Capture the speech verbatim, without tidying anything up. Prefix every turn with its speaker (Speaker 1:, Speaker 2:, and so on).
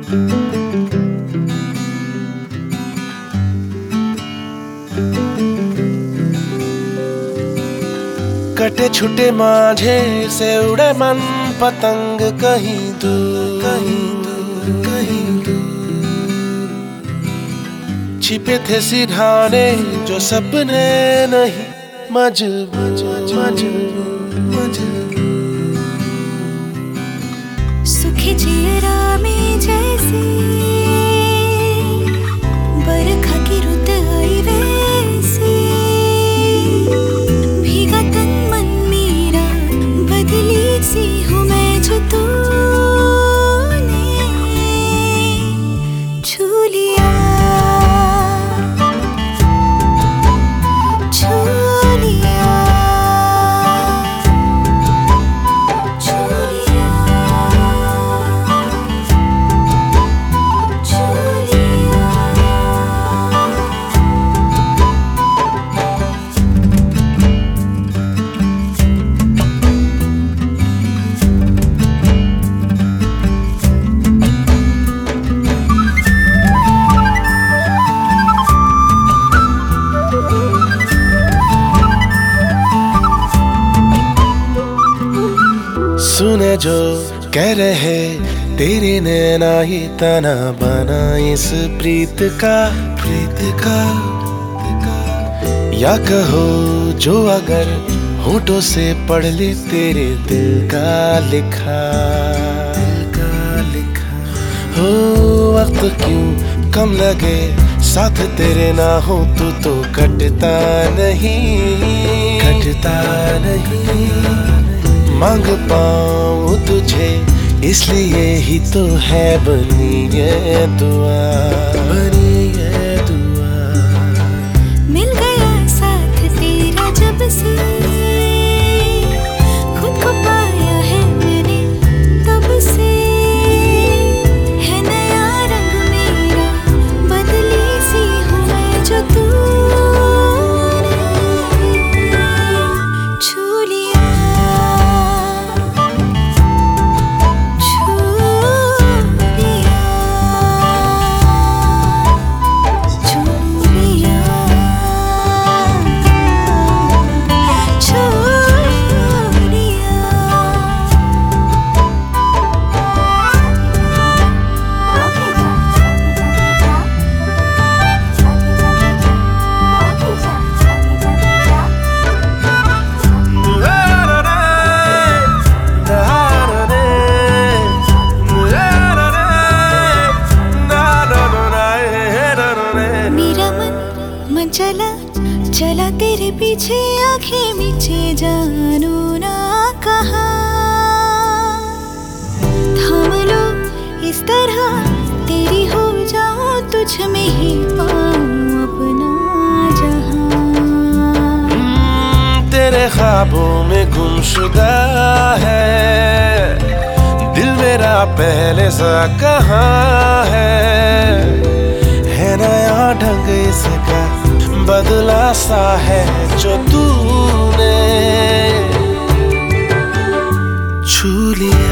Speaker 1: कटे छुटे माझे से उड़े मन पतंग कहीं दूर, कहीं दूर, कहीं दूर। छिपे थे सिरहाने जो सपने नहीं, मजबूर, मजबूर, मजबूर।
Speaker 2: सुखे चेहरा में जैसे बरखा की रुत आई वैसे, भीगा तन मन मेरा बदली सी हूँ मैं जो तूने छू लिया, छू लिया, छू लिया, छू लिया।
Speaker 1: सुने जो कह रहे तेरे नैना ही तना बना इस प्रीत का, प्रीत का। या कहो जो अगर होठों से पढ़ ले तेरे दिल का लिखा, दिल का लिखा। हो वक्त क्यों कम लगे साथ तेरे ना हो तू तो कटता नहीं, कटता नहीं। मांग पाऊं तुझे इसलिए ही तो है बनी ये दुआ, बनी ये दुआ।
Speaker 2: मिल गया साथ तेरा जब से खुद को पाया है मैंने तब से, है नया रंग मेरा बदली सी हूँ मैं जो तूने छू लिया, छू लिया, छू लिया, छू लिया। मेरा मन मन चला चला तेरे पीछे, आंखें मीचे जानू ना कहा। थाम लो इस तरह तेरी हो जाऊं, तुझ में ही पाऊं अपना जहां।
Speaker 1: तेरे ख्वाबों में गुमशुदा है दिल मेरा पहले सा कहाँ है, है नया ढंग इसका बदला सा है जो तूने छू लिया।